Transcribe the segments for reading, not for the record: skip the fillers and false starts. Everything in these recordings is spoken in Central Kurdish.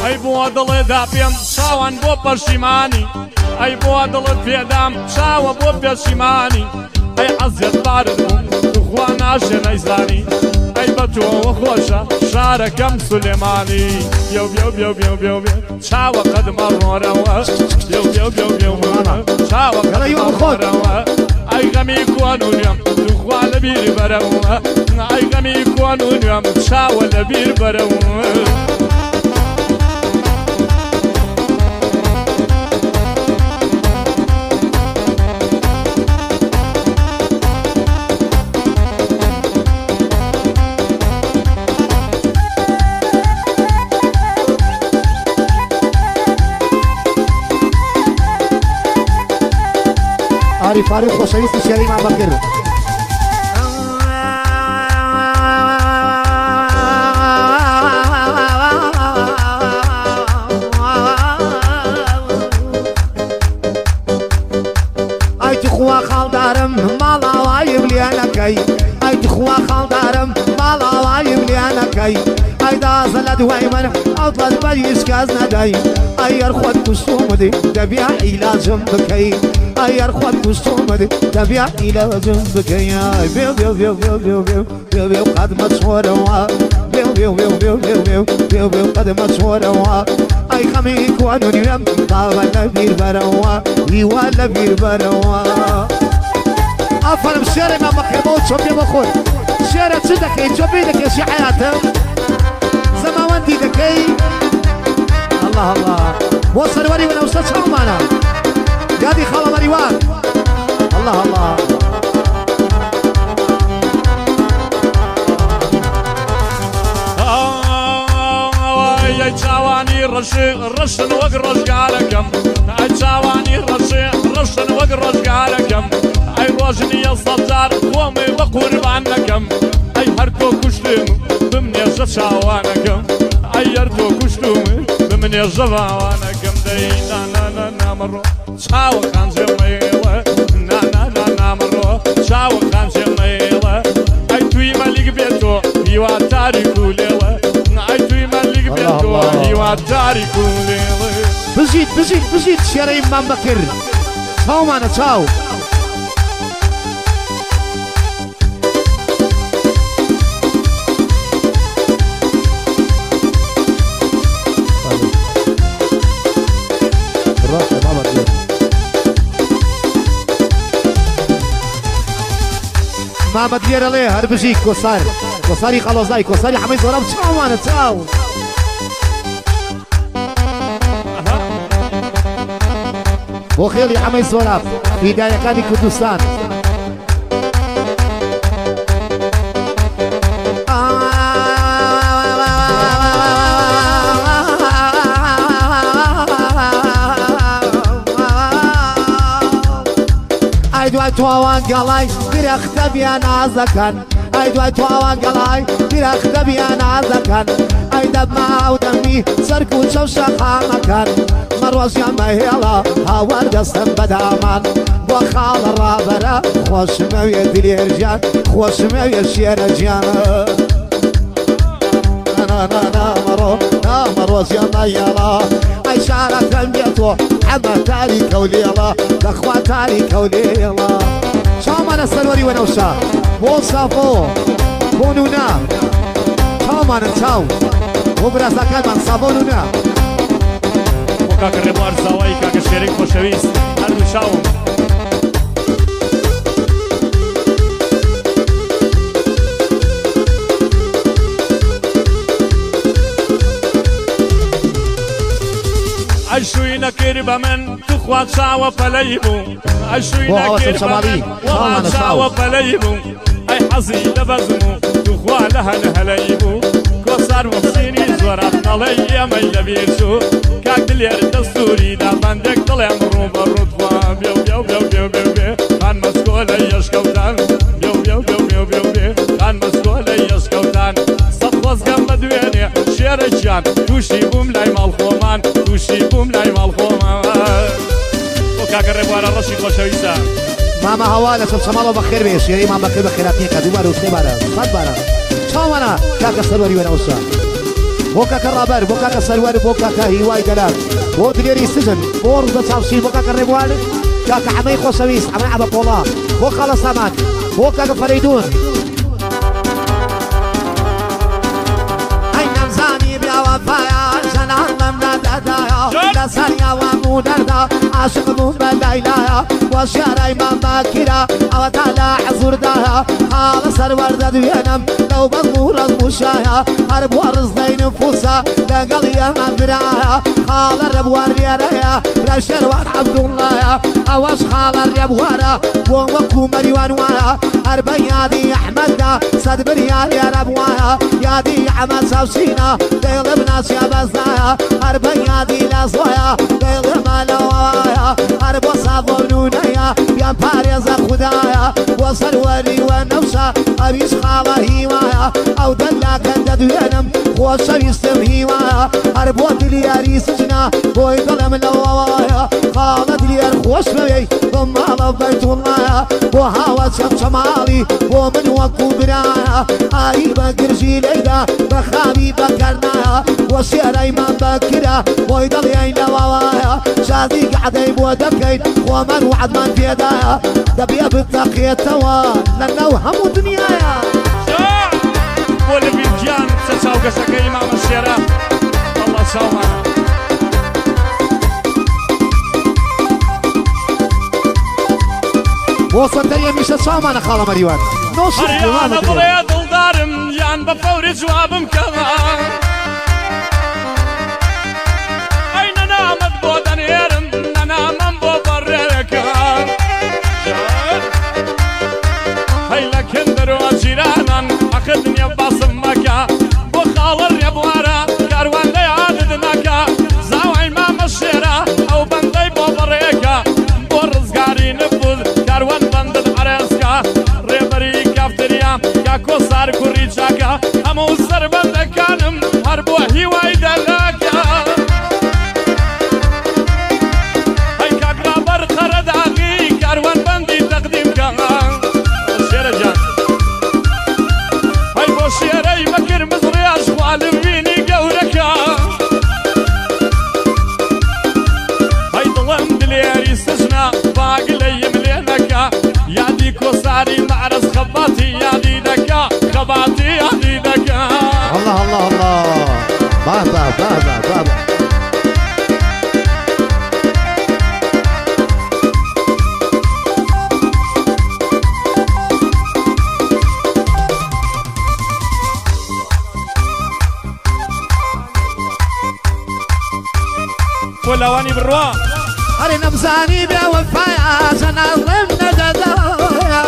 ئەی بۆ دڵێدا پێم چاوان بۆ پەشیمانی ئەی بۆ دڵت پێدام چاوە بۆ پێشیمانی ئەی عەزیەت بارت بووم توخوا ناشێ نەیزانی ئەی بە تۆوە خۆشە شارەکەم سولێمانی بێو بێو بێو بێو بێو بێ چاوە قەدمە ڕۆرەوە بێو بێو بێو بێو چاوە قەدمە ڕۆرەوە ئەی غەمی کوان و نوێم توخوا لەبیر بەرەوە ئەی غەمی کوان و نوێم چاوە لەبیر بەرەوە عارف فاروق خوشویستی شیری من بکر ای تو خوا خالدارم مال آوای بلیانکی ای تو خوا خالدارم مال آوای بلیانکی ای دازل دوای من اطلت بریش کاز ندای ایر خود کشومدی دبیا علاجم بکی ایر خود کشومدی دبیا علاجم بکی بیو بیو بیو بیو بیو بیو بیو بیو قدمت شوروا بیو بیو بیو بیو بیو بیو بیو بیو قدمت شوروا ای خمی کوانو نیم طاوه لبیر بروا ایوان لبیر بروا افرم شعر ما مخيموت شو بيبخور شعر تصدقي شو بيدك يا شي حياتهم زماوندي دكي الله الله وصل وري وانا وصلت شو معنا قادي خاله مريوان الله الله يا جواني رشن وقرش قالكم يا جواني رشن وقرش قالكم اي روجني الصدار قومي وقربانكم اي هرتو كشلم بمن يجف شاوانكم اي هرتو كشلم بمن يجف شاوانكم دينا نا نا نا مرو شاو كان جميله نا نا نا نا مرو شاو كان جميله اي توي مالك بيتو يوا تاريخو ليله اي توي مالك بيتو يوا تاريخو ليله بزيد شيري امام بكر تشاو معنا تشاو ماما دير عليه هربجيك كوساري خلاص زي كوساري حميد ضرب تشاو معنا تشاو وخير يا حميد ضرب بداية كان كردستان اي دوای توان قلاي درخت بيا نازكن اي دوای توان قلاي درخت بيا نازكن اي دم ما ودمي سركو شوشخا مكان مروز يا مهيلا هاور دستم بدامان وخال الرابرة خوش موية دليرجان خوش موية شيرجان نا مروز يا مهيلا اي شارك البيتو حما تاريك وليلا الاخوة تاريك وليلا شو معنا السلوري ونوشا وصافو بونونا شو معنا تشاو وبراسا كان من صابونونا وكاك الربار زواي كاك الشريك خوشويس هردو شاوم عشوينا كربة من تخوات شاوة فليبو عشوينا كربة من وغات شاوة فليبو اي حظي لبزمو تخوة لها نهليبو كوسار وحسيني زورات نالي ميلا بيرشو كاك دلير دستوري دا بندك طلع مروبا الرطوة بيو بيو بيو بيو بيو بيو كان مسكولي يشكوتان بيو بيو بيو بيو بيو بيو كان مسكولي يشكوتان صفوز قم بدويني شيرجان توشي بوم لاي مالخومان توشي بوم لاي مالخومان وكاك الربوار الرشيد خوشويسا ماما هوالا شب شمالو بخير بيش يا امام بخير بخيراتني كدو بارو سني بارا صد بارا شو معنا كاك السلوري ونوشا بوكاك الرابر بوكاك السلوار بوكاك هواي دلال بو دليري سجن بو رضا صافشي بوكاك الربوان كاك عمي خوشويس عمي عبا بولا بوكا لسامان بوكاك فريدون وفايا جنان من دادا لسانيا ومودردا عاشق من بلايلايا وشاري من باكرا او تعالى حضور دايا حال سرور دوينم لو بضمور المشايا هرب ورزدي نفوسا لقليا من برايا حال الربوار ريايا رشروان عبد الله اوش حال الربوارا ووكو مريوان وايا هربا يادي احمد صد بريال يا ربوايا يادي عمد سوسينا ديل بناس يا بزايا هربا يادي لازويا ديل مالوايا هرب وصافو نونيا يا باريز خدايا وصل وري ونوشا ابيش خاله هوايا او دلاك ددوينم خوش يستم هوايا هرب ودلياري سجنا بوي ظلم لوايا خاله دليار خوش بي ضم على بيت الله وهاوى شمالي ومن وكو برايا هاي بقرجي ليلى بخابي بكرنايا وشيري من بكرة ويضل يين لوايا شادي قعدي بودكين ومن وعد من في يدايا دبيا بالتقية توا لانه همو دنيايا بولي بيجان تساوق سكي امام الشيرة الله سوما وصلت لي مش سامانا خاله مريوان نوصل انا ضريت الدارم يان بفوري جوابم كمان اين نامت بودن يرم انا من بوبرك هاي لكن دروا جيرانا اخذني بصمك بخالر يا بوارا كاروان لي عددنك زاوي ما مشيرا او بندي بوبرك برزقاري نفوذ كاروان بند العرسكا ريبري كافتريا يا كوسار كوريجاكا همو سربند كانم هربو هواي دلاكا هاي كاكرا برخرد اغي كاروان بندي تقديمكا الشيرة جان هاي بو شيري مكر مصري اشوال فيني قوركا هاي ظلم دلياري سجنا باقلي ملينكا يا دي كوساري معرس خباتي يا دي دكا خباتي يا دي دكا الله الله الله بابا بابا بابا فلواني بالروا هري نمزاني بوفايا سنة ضمن ددايا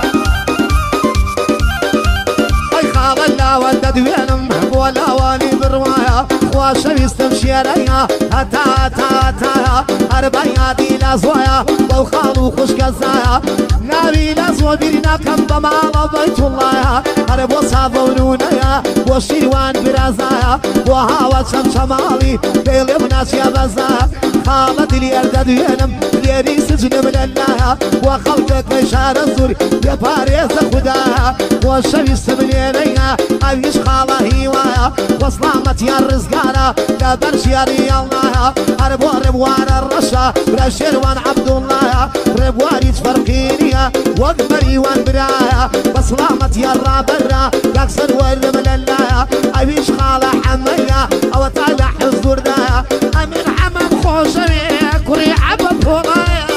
اي خال الله ودد وينم ولا واني بالروايا خواشا يستمشي ريا هتا هتا هتا هربايا دي لازويا لو خالو خوش كزايا ناري لازو بيرنا كم بمالا بيت الله هرب وصابونونيا وشيوان برازايا وهاوى شمالي ديل بناس يا بزايا خالد لي اردد وينم ليري سجن من الله وخلقك مشار الزور يا باريس خدايا والشمس مليانيا عيش خاله هوايا وصلامت يا الرزقارة لا برش يا ري الله هربوا ربوان الرشا برشيروان عبد الله ربواري تفرقينيا وقمري وان برايا بصلامت يا الرابرة يكسر ورم لله عيش خاله حمية او طالع حضور دايا امين حمام خوشمي كري عبد فضايا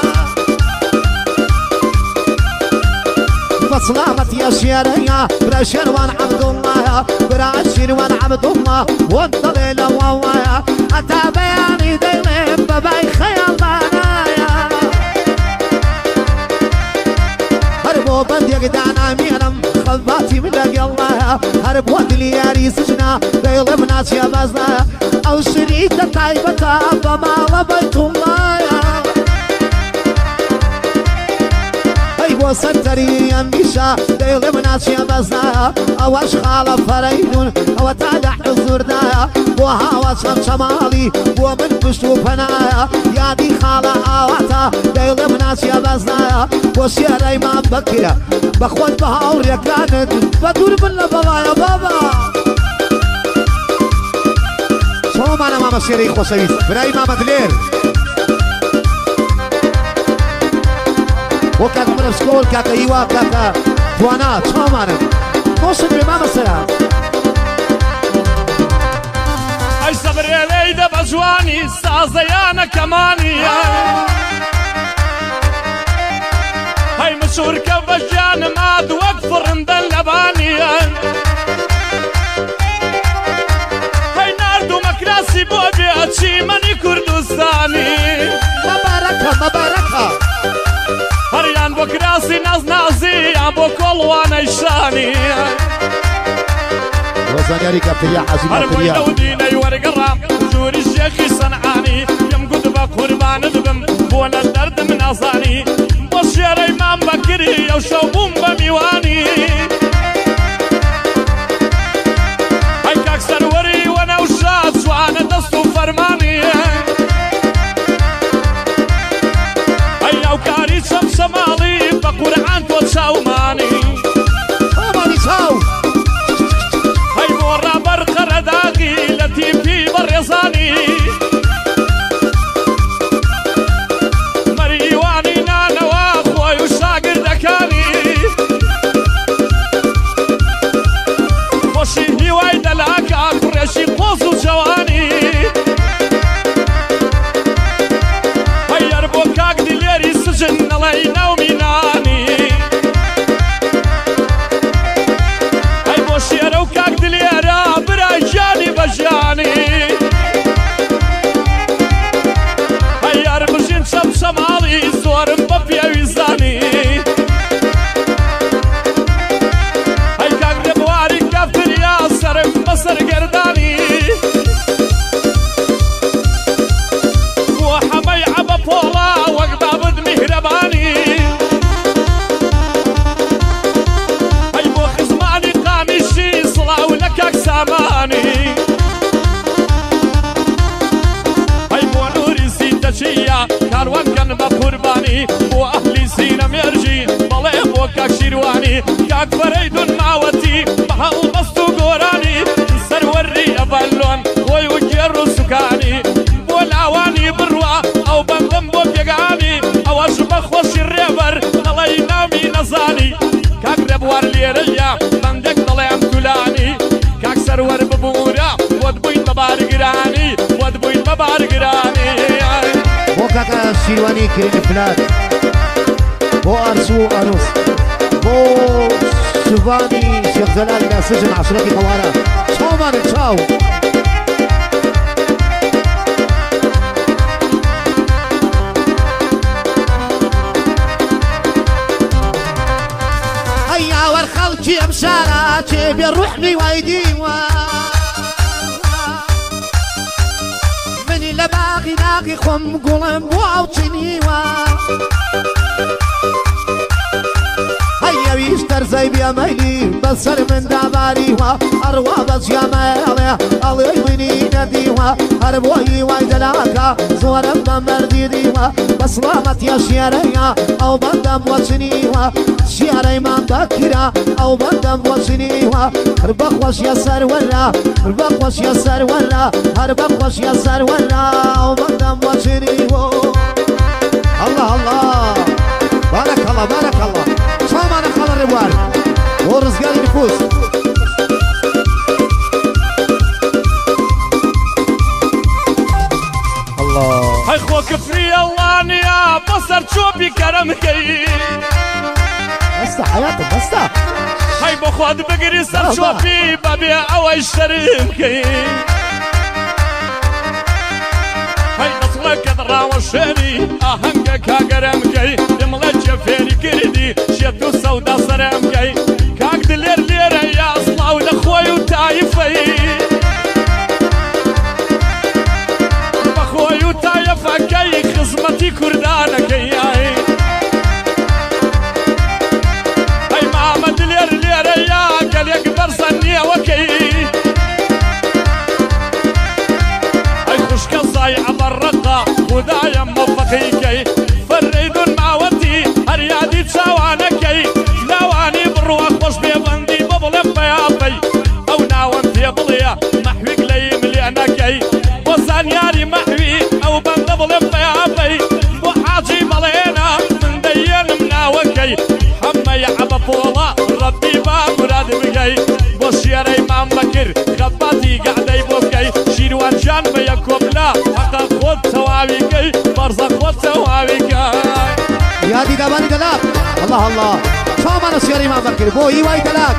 بصلامت يا شيريا برشيروان عبد الله برشيروان عبد الله والضليل ووايا أتى بياني ديلي بباي خيال بنايا هربو بند يقدعنا ميرم خباتي من لقي الله هرب ودلي ياري سجنا ديل بناس يا بزايا أو شريطة طيبة بمال بيت الله وسنتري يمشى ديل بناس يا بزايا او اشخال فريدون او تعالى حضور دايا وهاوى شمالي ومن بشتو فنايا يا دي خالة اواتا ديل بناس يا بزايا وشيري ما بكرة بخوت بهاور يا كانت بدور بالله بابا يا بابا معنا ماما سيري خوشويست براي ماما دلير وكاك من سكول كاك ايوا كاك توانا شو معنا موصل بماما سلام اي صبر يلي دب جواني سازيانا كماني هاي مشهور كبجان ما دوق فرند اللباني هاي ناردو مكراسي بودي اتشي ماني كردستاني مباركة هريان بكراسي ناز نازي ابو كلوان الشاني وزانياري كابتريا حازم كابتريا هربو ديني ورقرام جوري الشيخي صنعاني يم قد بقربان ذبم بونا الدرد من اصاني بشير امام بكري يو شوبون بميواني هاي كاكسر وري وانا وشاد سوانا دستو فرماني هاي او كاري شمالي بقرعان تو شاوماني ماني شاو هاي مورا برقر داغي لطيفي بريصاني مريواني نانا واخوي وشاقر دكاني وشي هواي دلاكا فرشي قوس وجواني هاي يربو كاك دليري سجن الله نومي ناني هاي بوشيرو كاك دليرا براجاني بجاني هاي يربجين شمالي زورم ببيا ويزاني هاي كاك دبواري كافتريا سرم بصر قرداني وحمي عبا بولا وقبابد مهرباني هاي بو خزماني قامشي صلاو لكاك ساماني هاي بو نوري سيتشيا كاروان كان بقرباني بو اهلي سينا ميرجي بلي بو كاك شيرواني كاك فريدون معوتي بها البستو قوراني سروري ابالون ويوجيرو سكاني بو العواني بروا او بندم بو بيقاني او اشبخ وشي الريبر نلاي نامي نزاني كاك ربوار ليريا بندك ضليم كلاني كاك سرور ببورا ودبوين ببارقراني ودبوين ببارقراني وكاك شيرواني كريم فلات بو أرسو أروس بو شوفاني شيخ زلال دا سجن عشرتي خوارا شاو مانك شاو هيا والخلق بشاراتي بيروحني وايديوا مني لباغي لاقي خم قلم واوتشنيوا هيا بيشتر زي بيميلي بسر من داباريوا أروى بس يا مالي الله يمني نديوا هربوي وايدلاكا زورا بمرديديوا بسلامت يا شيريا أو بندم وشنيوا شيري ما بكرا أو بندم وشنيوا هربخ وش يا سرولا هربخ وش يا سرولا هربخ وش يا سرولا أو بندم وشنيوا الله الله بارك الله بارك الله شو معنا خبر الربوار ورزقال النفوس الله هاي خو كفري الله يا بصر شوبي كرمكي بستا حياتك بستا هاي بخواد بقري سر شوبي بابي او اشترمكي هاي نصلك درا وشاني اهنقك كرمكي يملج فيري كردي شيتو سودا سرمكي كاك دلير ليرة يا اصلا ولاخوي وتايفي بخوي وتايفكي خصمتي كردانك ياي هاي ماما دلير ليرة يا قال يكبر سنية وكي هاي خشك صايع بالرقة ودايم مفخيكي فريدون معوتي هريادي تساوانكي ناواني بالروح وش بيبندي ببلم بيابي او ناوان في بليا بيتي محوي او بنضبل الطيابي وحاجي ملينا من دين مناوكي حما يعب فولا ربي با مراد بقي وشير امام بكر خباتي قاعدي بوكي شيروان جان بيكم لا حقا خود تواويكي برزا خود تواويكي يا دي دباني دلاك الله الله شو ما نسير امام بكر بو ايواي دلاك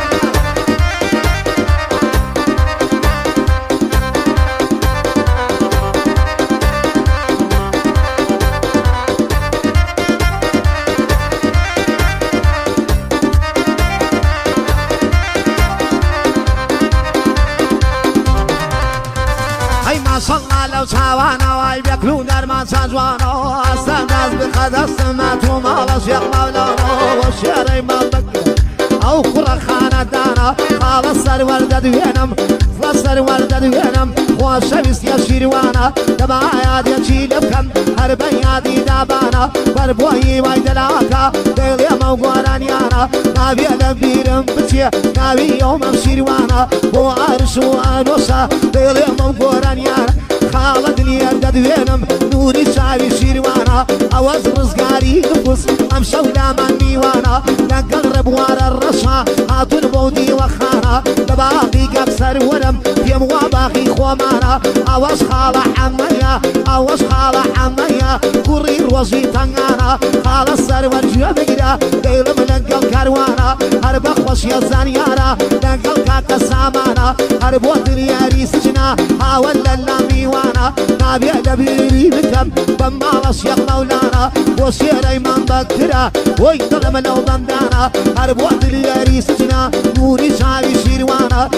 صلنا لو سوانا واي بياكلون درمان سانجوانا استناس بقدر سمات وما لشيخ مولانا والشاري ما بكر او قرى خانة دانا خالص الوردة دوينم خلص الوردة دوينم وشمس يا شيروانا دبا يادي تشيل بكم هربا يادي دابانا بربوي واي دلاكا ديلي موقورانيانا نابي لبيرم بتيه نابي يوم شيروانا بو عرشو انوسا ديلي موقورانيانا خالد اليردد وينم نوري شاوي شيروانا اوز رزقاري نفس امشو من ميوانا نقرب ورا الرشا هاتون بودي وخانا دباقي قبسر ورم يم وباقي خومانا اوز خالة حمية اوز خالة حمية قرير وزي تنغانا خالة سرور جوبقرا ديلم نقل كاروانا هربا خوش يزانيانا نقل كاكا سامانا هربو دنياري سجنا هاول للاميوانا نابي دبيري بكم بمالا شيخ مولانا وشير ايمان بكرا ويطلم لو بمدانا هربو دنياري سجنا نوري شاوي شيروانا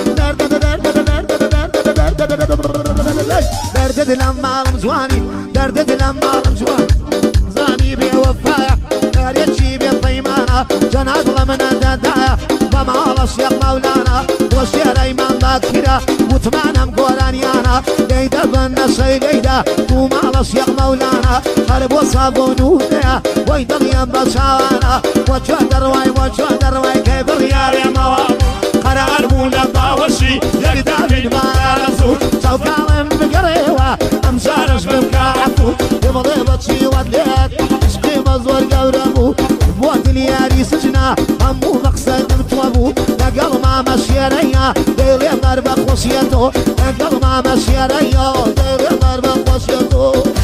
دردد لما المزواني دردد لما المزواني زاني بي وفايا داريتشي بي طيمانا جناد لمن الدايا بمالا شيخ مولانا وشير ايمان بكرا وتمانا مقورانيانا ليدا بالنسي ليدا ومالا شيخ مولانا هرب وصابونونا ويدل ينبا شاوانا وجودر واي كيف الريار يا موام قرار مولا باوشي يقدا في المارسو سوكالم بقريوة امشارش بمكافو يمضيبتشي ودليت اشقي مزور قورمو بوات الياري سجنا همو مقصد مطلبو نقل ما مشيريا ديلي ضربة خوشيتو نقل ما مشيريا ديلي ضربة خوشيتو